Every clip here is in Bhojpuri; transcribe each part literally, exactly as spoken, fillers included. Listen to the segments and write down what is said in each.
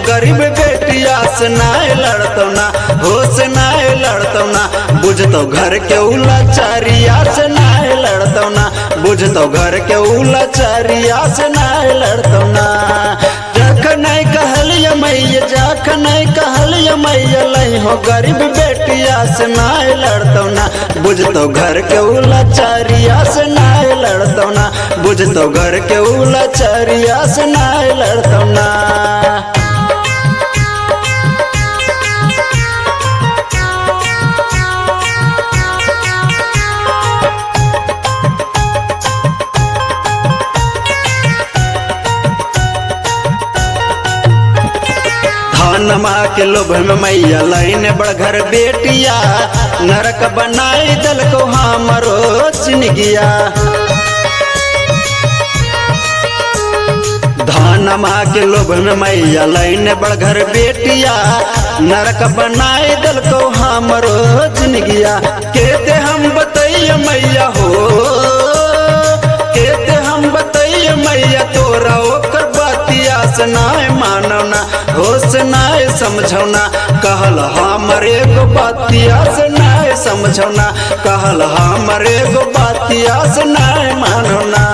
गरीब बेटिया से नाय लड़तो ना, हो से नाय लड़तो ना, बुझतो घर के उलाचारिया से नाय लड़तो ना, बुझतो घर के उलाचारिया से नाय लड़तो ना। जख नहीं कहलिया मैया, जख नहीं कहलिया मैया, लई हो गरीब बेटिया से नाय लड़तो ना, बुझतो घर के उलाचारिया से नाय लड़तो ना, बुझतो घर के उलाचारिया से नाय लड़तो ना। धनमा के लोभ में मैया लाइन बड़ घर बेटिया, नरक बनाई दल को हमरो जिनगिया। धनमा के लोभ में मैया लाइन बड़ घर बेटिया, नरक बनाई दल को हमरो जिनगिया। कहते हम बतैया मैया हो, कहते हम बतैया मैया, तोरा ओकर बातिया से नाय मानवना, होश नाय समझौना, कहल हमरे गो बातिया से नाय समझौना, कहल हमरे गो बातिया से नाय मानवना।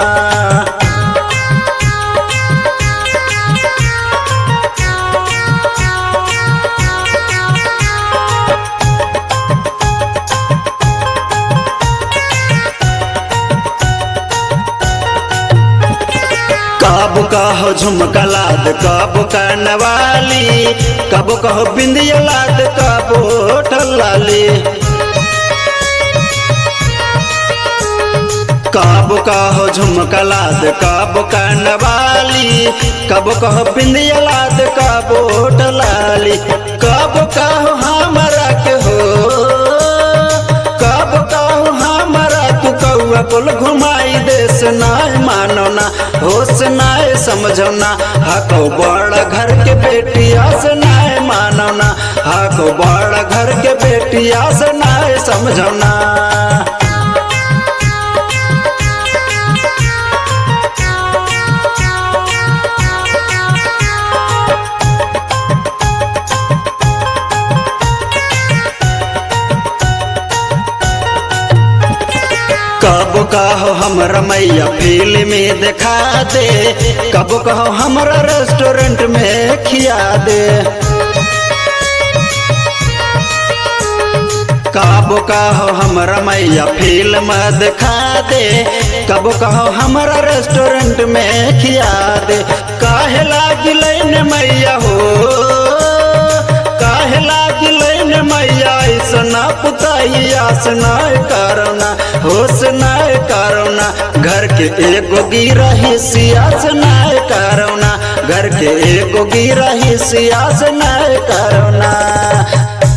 कब कहो झुमका लाद, कब कनवाली, कब कहो बिंदिया लाद, कब ठलाली। कब कहो झुमका लाद, कब कनवाली, कब कहो बिंदिया लाद, कब ठलाली। कब कहो हमरा के हो, कब कहो हमरा तू कौआ कुल घुमाई देश नाय मानवना, होश नाय समझौना, हाको बड़ा घर के बेटिया से नाय मानवना, हाको बड़ा घर के बेटिया से नाय समझौना। कब कहो हमरा मैया फिल्म में दिखा दे, कब कहो हमरा रेस्टोरेंट में खिया दे। कब कहो हमरा मैया फिल्म दिखा दे, कब कहो हमरा रेस्टोरेंट में खिया दे। काहे लागिलै ने मैया हो, काहे लागिलै ने मैया, ऐसना पुताइया से नाय करना, होश नाय करना, घर के एगो गिरा हिस्सिया से नाय करना, घर के एगो गिरा हिस्सिया से नाय करना।